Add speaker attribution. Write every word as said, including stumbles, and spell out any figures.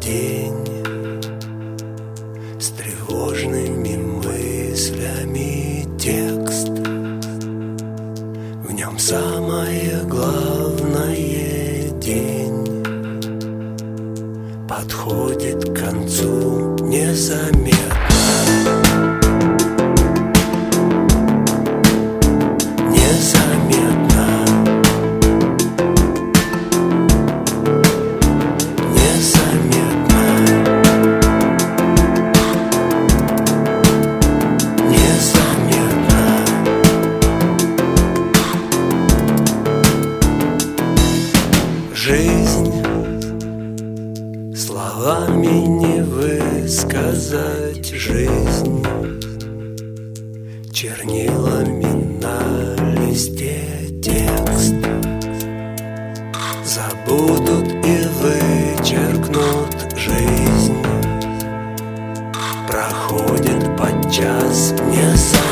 Speaker 1: день с тревожными мыслями текст. В нем самое главное — день подходит к концу незаметно. Жизнь словами не высказать, жизнь чернилами на листе текст. Забудут и вычеркнут, жизнь проходит подчас не сам.